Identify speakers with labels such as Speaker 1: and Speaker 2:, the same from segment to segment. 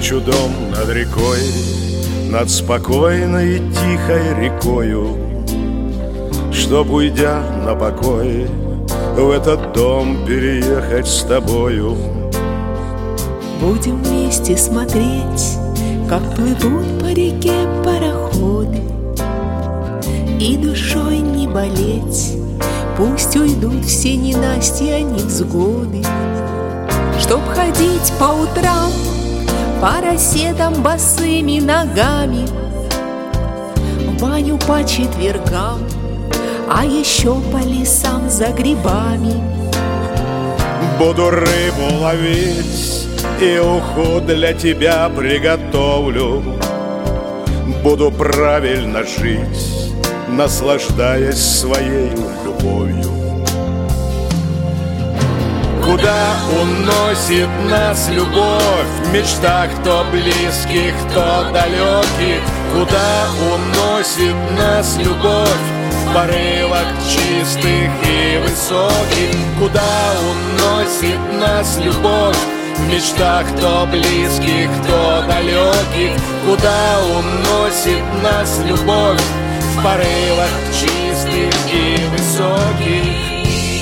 Speaker 1: хочу дом над рекой, над спокойной и тихой рекою, чтоб, уйдя на покой, в этот дом переехать с тобою.
Speaker 2: Будем вместе смотреть, как плывут по реке пароходы, и душой не болеть, пусть уйдут все ненастья, невзгоды. Чтоб ходить по утрам по росе там босыми ногами, в баню по четвергам, а еще по лесам за грибами.
Speaker 1: Буду рыбу ловить и уху для тебя приготовлю. Буду правильно жить, наслаждаясь своей любовью. Куда уносит нас любовь в мечтах, то близких, то далеких? Куда уносит нас любовь в порывах чистых и высоких? Куда уносит нас любовь в мечтах, то близких, то далеких? Куда уносит нас любовь в порывах чистых и высоких?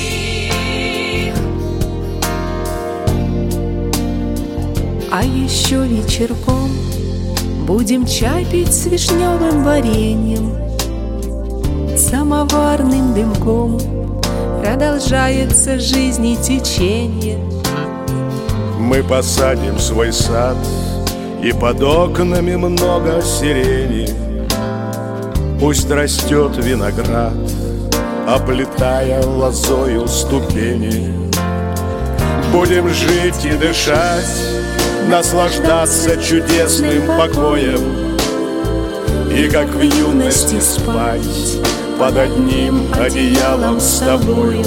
Speaker 2: А еще вечерком будем чай пить с вишневым вареньем, самоварным дымком продолжается жизнь и течение.
Speaker 1: Мы посадим свой сад, и под окнами много сирени. Пусть растет виноград, оплетая лозою ступени. Будем жить и дышать, наслаждаться чудесным покоем, и как в юности спать под одним одеялом с тобою.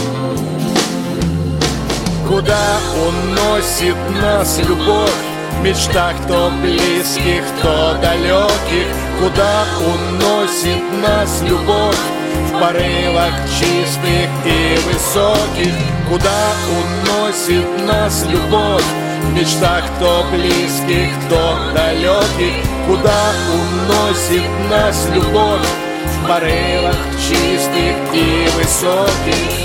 Speaker 1: Куда уносит нас любовь в мечтах, то близких, то далеких? Куда уносит нас любовь в порывах чистых и высоких? Куда уносит нас любовь в мечтах, то близких, то далеких? Куда уносит нас любовь в порывах чистых и высоких?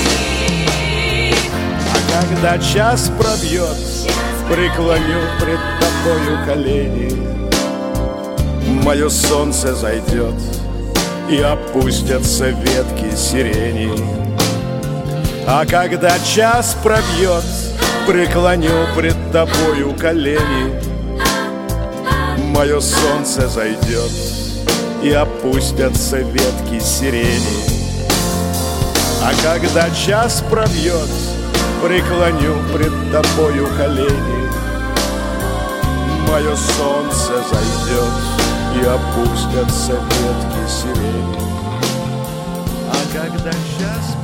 Speaker 1: А когда час пробьет, преклоню пред тобою колени. Мое солнце зайдет, и опустятся ветки сирени. А когда час пробьет, преклоню пред тобою колени. Мое солнце зайдет, и опустятся ветки сирени. А когда час пробьет, преклоню пред тобою колени. Мое солнце зайдет, и опустятся ветки сирени. А когда час